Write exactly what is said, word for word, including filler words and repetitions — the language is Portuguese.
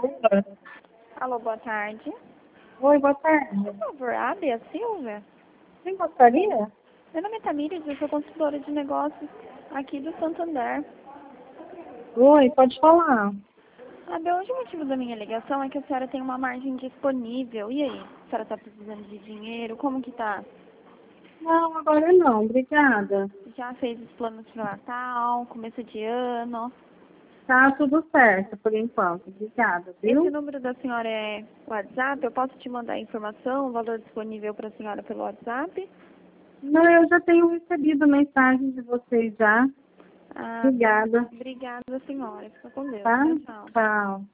Alô, boa tarde. Oi, boa tarde. Por favor, a Bia Silva? Quem gostaria? Meu nome é Tamires, eu sou consultora de negócios aqui do Santander. Oi, pode falar. A Bia, hoje o motivo da minha ligação é que a senhora tem uma margem disponível. E aí? A senhora está precisando de dinheiro? Como que tá? Não, agora não, obrigada. Já fez os planos de Natal, começo de ano? Tá tudo certo por enquanto, obrigada, Esse viu? número da senhora é WhatsApp? Eu posso te mandar a informação, o valor disponível para a senhora pelo WhatsApp? Não, eu já tenho recebido mensagem de vocês já. Ah, Obrigada, obrigada, senhora. Fica com Deus. tá? Tchau, tchau. Tchau.